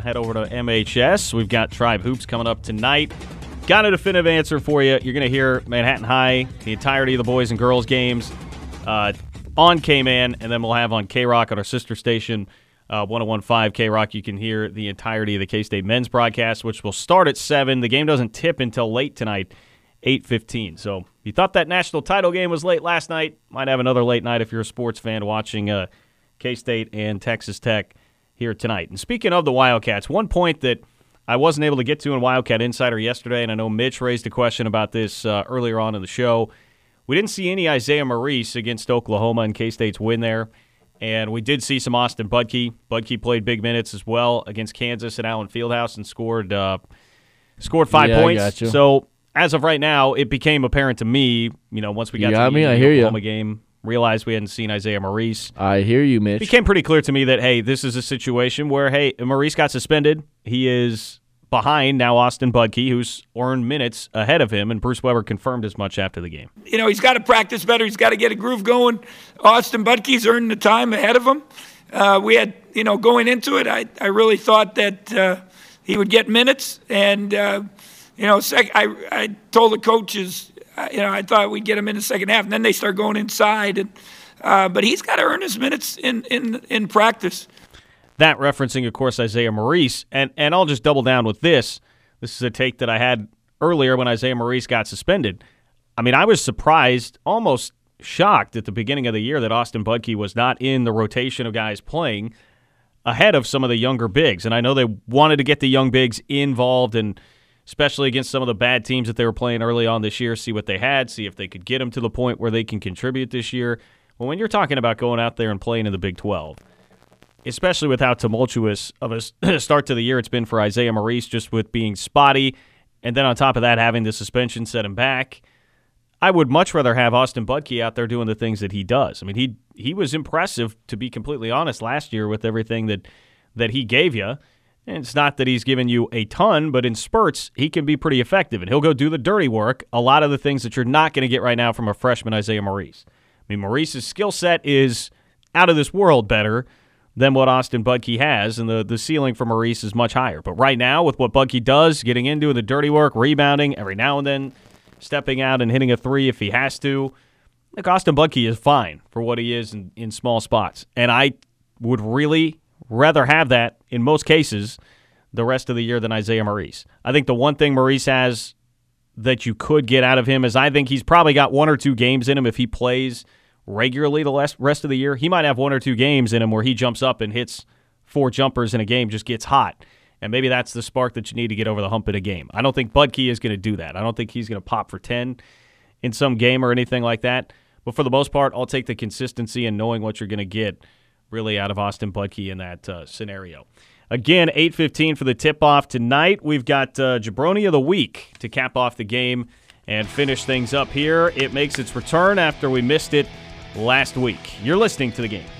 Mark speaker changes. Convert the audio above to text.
Speaker 1: head over to MHS. We've got Tribe Hoops coming up tonight. Got a definitive answer for you. You're going to hear Manhattan High, the entirety of the boys and girls games on K-Man, and then we'll have on K-Rock on our sister station, 101.5 K-Rock. You can hear the entirety of the K-State men's broadcast, which will start at 7. The game doesn't tip until late tonight, 8:15. So you thought that national title game was late last night. Might have another late night if you're a sports fan watching K-State and Texas Tech here tonight. And speaking of the Wildcats, one point that I wasn't able to get to in Wildcat Insider yesterday, and I know Mitch raised a question about this earlier on in the show. We didn't see any Isaiah Maurice against Oklahoma in K-State's win there, and we did see some Austin Budke. Budke played big minutes as well against Kansas at Allen Fieldhouse and scored 5 points.
Speaker 2: Gotcha.
Speaker 1: So as of right now, it became apparent to me, once we got to the Oklahoma game, realized we hadn't seen Isaiah Maurice.
Speaker 2: I hear you, Mitch.
Speaker 1: It became pretty clear to me that, hey, this is a situation where, hey, Maurice got suspended. He is behind now Austin Budke, who's earned minutes ahead of him, and Bruce Weber confirmed as much after the game.
Speaker 3: He's got to practice better. He's got to get a groove going. Austin Budke's earned the time ahead of him. We had, going into it, I really thought that he would get minutes. And, I told the coaches, I thought we'd get him in the second half. And then they start going inside. And but he's got to earn his minutes in practice.
Speaker 1: That referencing, of course, Isaiah Maurice. And I'll just double down with this. This is a take that I had earlier when Isaiah Maurice got suspended. I mean, I was surprised, almost shocked at the beginning of the year that Austin Budke was not in the rotation of guys playing ahead of some of the younger bigs. And I know they wanted to get the young bigs involved, and especially against some of the bad teams that they were playing early on this year, see what they had, see if they could get them to the point where they can contribute this year. Well, when you're talking about going out there and playing in the Big 12, especially with how tumultuous of a start to the year it's been for Isaiah Maurice, just with being spotty, and then on top of that having the suspension set him back, I would much rather have Austin Budke out there doing the things that he does. I mean, he was impressive, to be completely honest, last year with everything that he gave you. And it's not that he's given you a ton, but in spurts, he can be pretty effective, and he'll go do the dirty work, a lot of the things that you're not going to get right now from a freshman Isaiah Maurice. I mean, Maurice's skill set is out of this world better than what Austin Budke has, and the ceiling for Maurice is much higher. But right now, with what Budke does, getting into the dirty work, rebounding, every now and then stepping out and hitting a three if he has to, Austin Budke is fine for what he is in small spots. And I would really rather have that, in most cases, the rest of the year than Isaiah Maurice. I think the one thing Maurice has that you could get out of him is I think he's probably got 1 or 2 games in him if he plays regularly the rest of the year. He might have 1 or 2 games in him where he jumps up and hits 4 jumpers in a game, just gets hot. And maybe that's the spark that you need to get over the hump in a game. I don't think Budke is going to do that. I don't think he's going to pop for 10 in some game or anything like that. But for the most part, I'll take the consistency and knowing what you're going to get really out of Austin Budke in that scenario. Again, 8:15 for the tip-off tonight. We've got Jabroni of the Week to cap off the game and finish things up here. It makes its return after we missed it last week. You're listening to The Game.